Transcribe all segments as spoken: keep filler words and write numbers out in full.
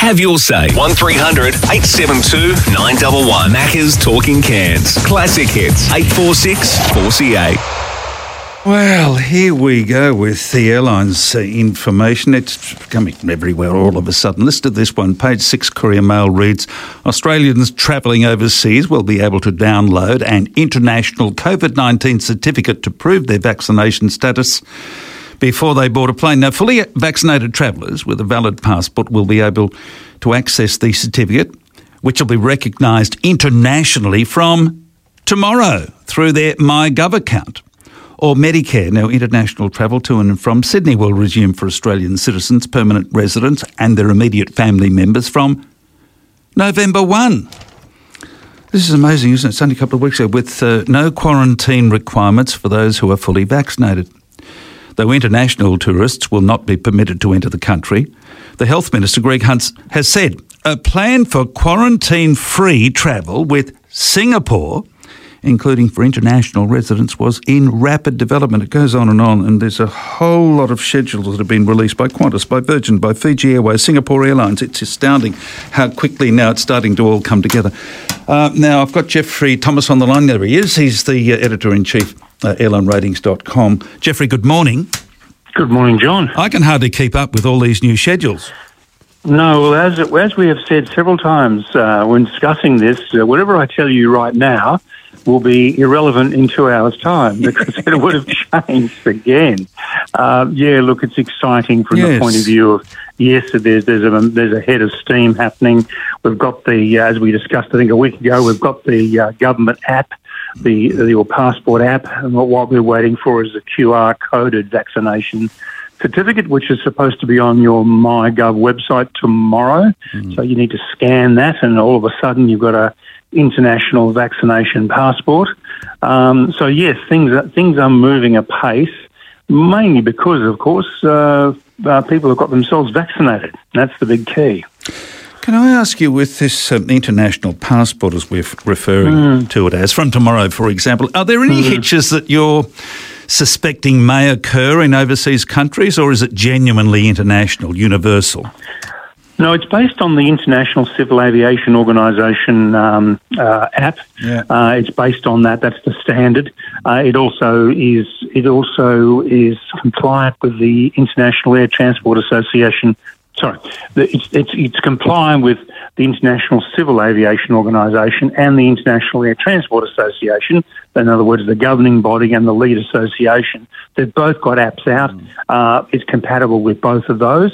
Have your say. one three hundred eight seven two nine one one. Macca's Talking Cairns. Classic hits. eight four six four C eight. Well, here we go with the airlines uh, information. It's coming from everywhere all of a sudden. Listen to this one. Page six Courier Mail reads, Australians travelling overseas will be able to download an international COVID nineteen certificate to prove their vaccination status before they board a plane. Now, fully vaccinated travellers with a valid passport will be able to access the certificate, which will be recognised internationally from tomorrow through their MyGov account. Or Medicare. Now, international travel to and from Sydney will resume for Australian citizens, permanent residents and their immediate family members from November first. This is amazing, isn't it? It's only a couple of weeks ago, with uh, no quarantine requirements for those who are fully vaccinated. Though international tourists will not be permitted to enter the country, the Health Minister, Greg Hunt, has said a plan for quarantine-free travel with Singapore, including for international residents, was in rapid development. It goes on and on, and there's a whole lot of schedules that have been released by Qantas, by Virgin, by Fiji Airways, Singapore Airlines. It's astounding how quickly now it's starting to all come together. Uh, now, I've got Jeffrey Thomas on the line. There he is. He's the uh, editor-in-chief, uh, airline ratings dot com. Jeffrey, good morning. Good morning, John. I can hardly keep up with all these new schedules. No, well, as, as we have said several times uh, when discussing this, uh, whatever I tell you right now will be irrelevant in two hours' time because it would have changed again. Uh, yeah, look, it's exciting from yes. the point of view of, yes, there's there's a, there's a head of steam happening. We've got the, uh, as we discussed, I think, a week ago, we've got the uh, government app, the, the your passport app, and what, what we're waiting for is a Q R-coded vaccination certificate, which is supposed to be on your MyGov website tomorrow. Mm. So you need to scan that, and all of a sudden you've got a international vaccination passport. Um, so yes, things are, things are moving apace, mainly because, of course, uh, uh, people have got themselves vaccinated. That's the big key. Can I ask you, with this um, international passport, as we're referring mm. to it as, from tomorrow, for example, are there any mm. hitches that you're suspecting may occur in overseas countries, or is it genuinely international, universal? No, it's based on the International Civil Aviation Organisation um, uh, app. Yeah. Uh, it's based on that. That's the standard. Uh, it also is. It also is compliant with the International Air Transport Association. Sorry, it's it's it's compliant with the International Civil Aviation Organisation and the International Air Transport Association. In other words, the governing body and the lead association. They've both got apps out. Mm. Uh, it's compatible with both of those,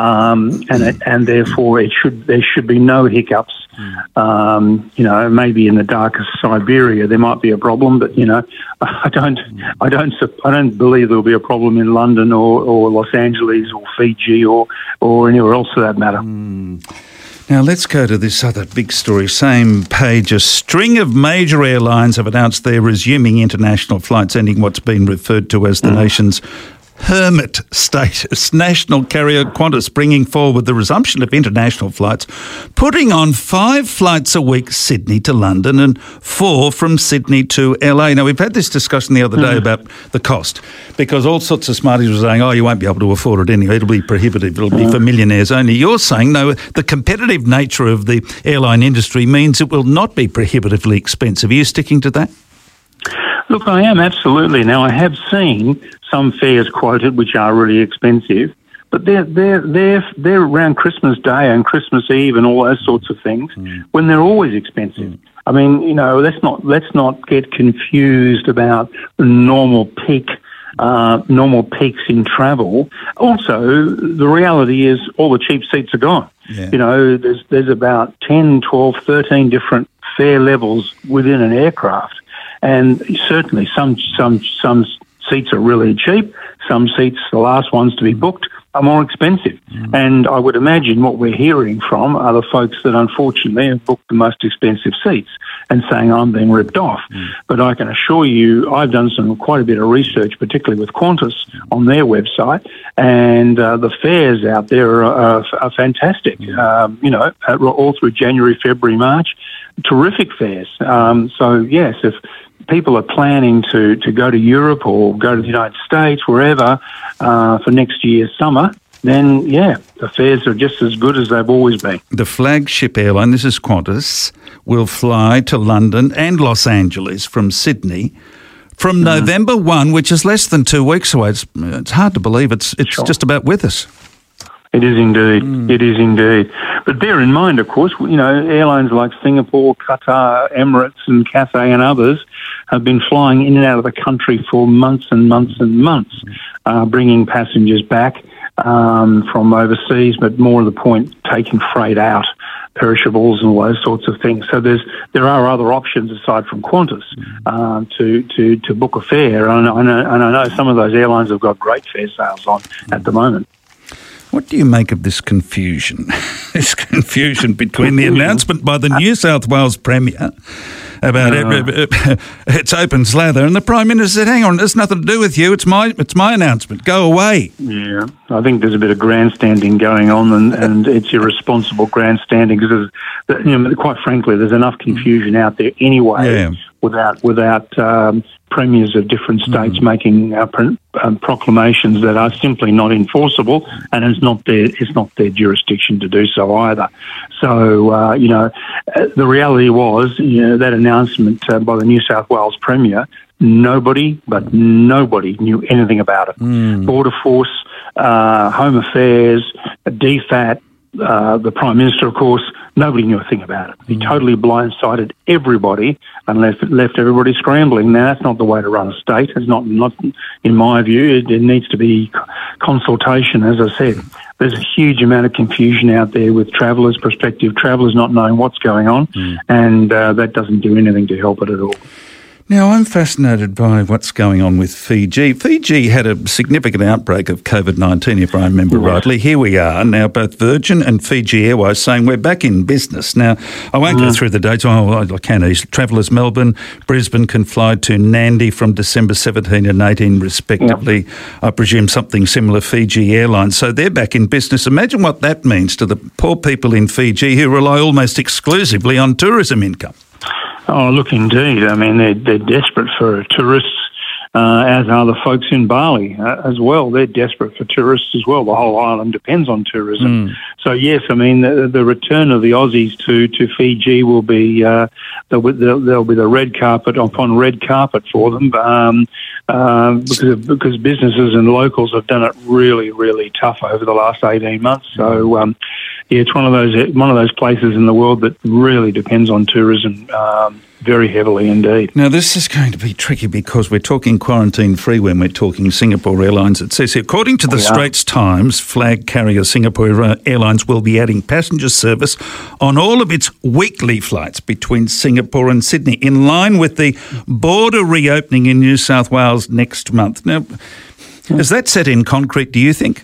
um, and it, and therefore it should there should be no hiccups. Mm. Um, you know, maybe in the darkest Siberia there might be a problem, but you know, I don't, mm. I don't, I don't believe there'll be a problem in London or, or Los Angeles or Fiji or or anywhere else for that matter. Mm. Now, let's go to this other big story. Same page. A string of major airlines have announced they're resuming international flights, ending what's been referred to as the mm. nation's hermit status. National carrier Qantas bringing forward the resumption of international flights, putting on five flights a week, Sydney to London, and four from Sydney to L A. Now, we've had this discussion the other day mm. about the cost, because all sorts of smarties were saying, oh, you won't be able to afford it anyway. It'll be prohibitive. It'll be for millionaires only. You're saying, no, the competitive nature of the airline industry means it will not be prohibitively expensive. Are you sticking to that? Look, I am, absolutely. Now, I have seen some fares quoted which are really expensive, but they're they're they're they're around Christmas Day and Christmas Eve and all those sorts of things mm. when they're always expensive. Mm. I mean, you know, let's not let's not get confused about normal peak uh, normal peaks in travel. Also, the reality is all the cheap seats are gone. Yeah. You know, there's there's about ten, twelve, thirteen different fare levels within an aircraft. And certainly some some some seats are really cheap. Some seats, the last ones to be booked, are more expensive. Mm. And I would imagine what we're hearing from are the folks that unfortunately have booked the most expensive seats and saying I'm being ripped off. Mm. But I can assure you I've done some quite a bit of research, particularly with Qantas, on their website, and uh, the fares out there are, are, are fantastic. Mm. Um, you know, all through January, February, March, terrific fares. Um, so, yes, if people are planning to, to go to Europe or go to the United States, wherever, uh, for next year's summer, then, yeah, the fares are just as good as they've always been. The flagship airline, this is Qantas, will fly to London and Los Angeles from Sydney from mm. November first, which is less than two weeks away. It's, it's hard to believe it's it's sure. just about with us. It is indeed. Mm. It is indeed. But bear in mind, of course, you know, airlines like Singapore, Qatar, Emirates and Cathay and others have been flying in and out of the country for months and months and months, uh, bringing passengers back um, from overseas, but more to the point, taking freight out, perishables and all those sorts of things. So there's there are other options aside from Qantas uh, to, to, to book a fare. And I, know, and I know some of those airlines have got great fare sales on at the moment. What do you make of this confusion? this confusion between the announcement by the New South Wales Premier about uh, it, it's open slather, and the Prime Minister said, hang on, there's nothing to do with you, it's my it's my announcement, go away. Yeah, I think there's a bit of grandstanding going on, and, and it's irresponsible grandstanding, because, you know, quite frankly, there's enough confusion out there anyway yeah. without, without um, premiers of different states mm. making uh, pro- um, proclamations that are simply not enforceable, and it's not their it's not their jurisdiction to do so either. So uh, you know, uh, the reality was, you know, that announcement uh, by the New South Wales Premier, nobody but nobody knew anything about it. Mm. Border Force, uh, Home Affairs, D FAT, uh, the Prime Minister, of course. Nobody knew a thing about it. He mm. totally blindsided everybody and left, left everybody scrambling. Now, that's not the way to run a state. It's not, not in my view. It, it needs to be consultation, as I said. There's a huge amount of confusion out there with travellers, prospective travellers not knowing what's going on, mm. and uh, that doesn't do anything to help it at all. Now, I'm fascinated by what's going on with Fiji. Fiji had a significant outbreak of COVID nineteen, if I remember yes. rightly. Here we are now, both Virgin and Fiji Airways saying we're back in business. Now, I won't mm. go through the dates. Oh, I can easily. Travellers Melbourne, Brisbane can fly to Nandi from December seventeenth and eighteenth, respectively. Yep. I presume something similar, Fiji Airlines. So they're back in business. Imagine what that means to the poor people in Fiji who rely almost exclusively on tourism income. Oh, look, indeed. I mean, they're, they're desperate for tourists, uh, as are the folks in Bali uh, as well. They're desperate for tourists as well. The whole island depends on tourism. Mm. So, yes, I mean, the, the return of the Aussies to, to Fiji will be, uh, there'll be, there'll be the red carpet upon red carpet for them, um, uh, because, because businesses and locals have done it really, really tough over the last eighteen months. So, um, yeah, it's one of those one of those places in the world that really depends on tourism um, very heavily indeed. Now, this is going to be tricky because we're talking quarantine-free when we're talking Singapore Airlines. It says, according to the we Straits Times, flag carrier Singapore Airlines will be adding passenger service on all of its weekly flights between Singapore and Sydney, in line with the border reopening in New South Wales next month. Now, is that set in concrete, do you think?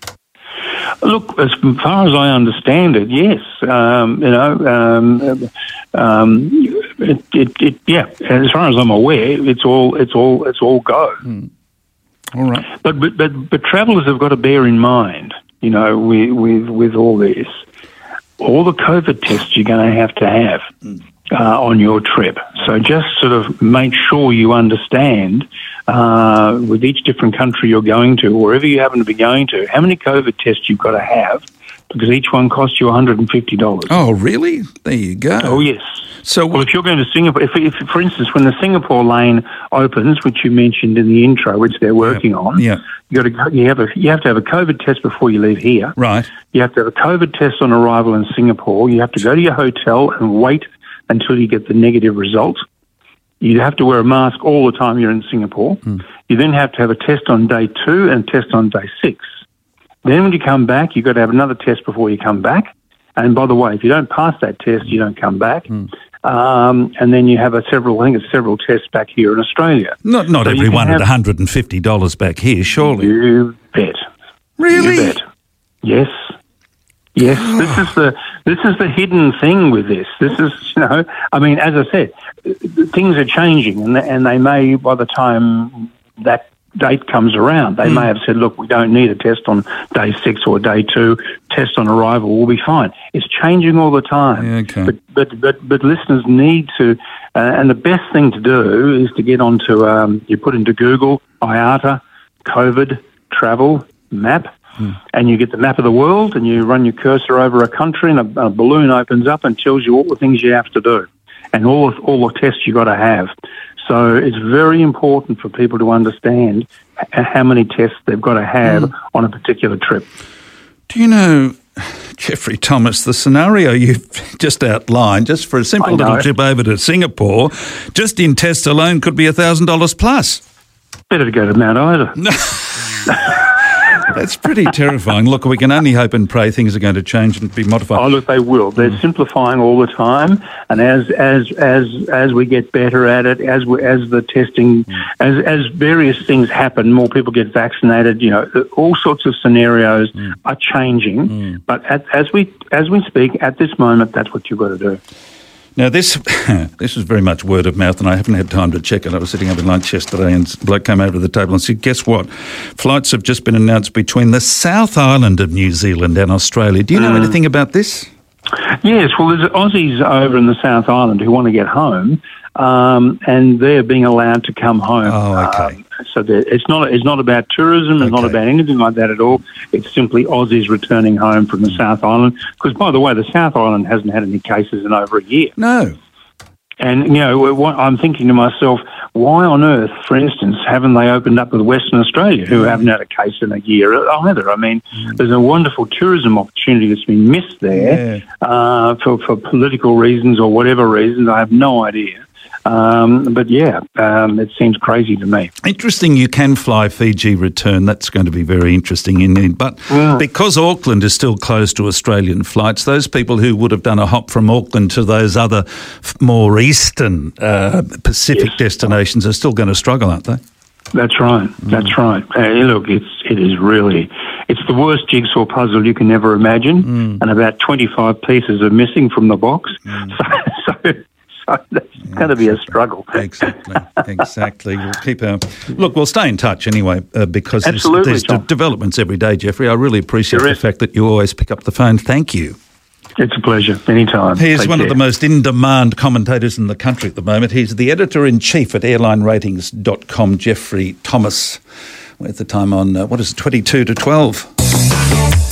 Look, as far as I understand it, yes. Um, you know, um, um, it, it, it, yeah. As far as I'm aware, it's all, it's all, it's all go. Mm. All right. But but but, but travellers have got to bear in mind, you know, with with, with all this, all the COVID tests you're going to have to have uh, on your trip. So just sort of make sure you understand. Uh, with each different country you're going to, or wherever you happen to be going to, how many COVID tests you've got to have, because each one costs you one hundred fifty dollars. Oh, really? There you go. Oh, yes. So, well, if you're going to Singapore, if, if for instance, when the Singapore lane opens, which you mentioned in the intro, which they're working yeah, on, yeah. you got to you have a you have to have a COVID test before you leave here. Right. You have to have a COVID test on arrival in Singapore. You have to go to your hotel and wait until you get the negative result. You have to wear a mask all the time you're in Singapore. Mm. You then have to have a test on day two and a test on day six. Then when you come back, you've got to have another test before you come back. And by the way, if you don't pass that test, you don't come back. Mm. Um, and then you have a several, I think it's several tests back here in Australia. Not not so everyone at one hundred fifty dollars back here, surely. You bet. Really? You bet. Yes. Yes, this is the this is the hidden thing with this. This is, you know, I mean, as I said, things are changing, and and they may, by the time that date comes around, they mm. may have said, look, we don't need a test on day six or day two. Test on arrival will be fine. It's changing all the time. Yeah, okay. But but but but listeners need to, uh, and the best thing to do is to get onto um, you put into Google I A T A COVID travel map. mm. and you get the map of the world and you run your cursor over a country and a, a balloon opens up and tells you all the things you have to do and all of, all the tests you got to have. So it's very important for people to understand h- how many tests they've got to have mm. on a particular trip. Do you know, Jeffrey Thomas, the scenario you've just outlined, just for a simple little trip over to Singapore, just in tests alone could be one thousand dollars plus? Better to go to Mount Isa. That's pretty terrifying. Look, we can only hope and pray things are going to change and be modified. Oh, look, they will. They're mm. simplifying all the time, and as as as as we get better at it, as we, as the testing, mm. as as various things happen, more people get vaccinated. You know, all sorts of scenarios mm. are changing. Mm. But at, as we as we speak at this moment, that's what you've got to do. Now, this this is very much word of mouth, and I haven't had time to check it. I was sitting over lunch yesterday, and a bloke came over to the table and said, guess what? Flights have just been announced between the South Island of New Zealand and Australia. Do you know mm. anything about this? Yes, well, there's Aussies over in the South Island who want to get home, um, and they're being allowed to come home. Oh, okay. Um, so it's not it's not about tourism, it's okay. not about anything like that at all. It's simply Aussies returning home from the mm. South Island. Because, by the way, the South Island hasn't had any cases in over a year. No. And, you know, I'm thinking to myself, why on earth, for instance, haven't they opened up with Western Australia, who mm. haven't had a case in a year either? I mean, mm. there's a wonderful tourism opportunity that's been missed there yeah. uh, for, for political reasons or whatever reasons. I have no idea. Um, but yeah, um, it seems crazy to me. Interesting, you can fly Fiji return. That's going to be very interesting indeed. But yeah. because Auckland is still closed to Australian flights, those people who would have done a hop from Auckland to those other more eastern uh, Pacific yes. destinations are still going to struggle, aren't they? That's right. Mm. That's right. Uh, look, it's it is really it's the worst jigsaw puzzle you can ever imagine, mm. and about twenty-five pieces are missing from the box. Mm. So. so So that's yeah, going to be a struggle. Exactly, exactly. We'll keep our look. We'll stay in touch anyway uh, because Absolutely, there's, there's de- developments every day, Jeffrey. I really appreciate there the is. fact that you always pick up the phone. Thank you. It's a pleasure. Anytime. He's Take one care. of the most in-demand commentators in the country at the moment. He's the editor-in-chief at airline ratings dot com, Jeffrey Thomas. We're at the time on uh, what is it, twenty-two to twelve.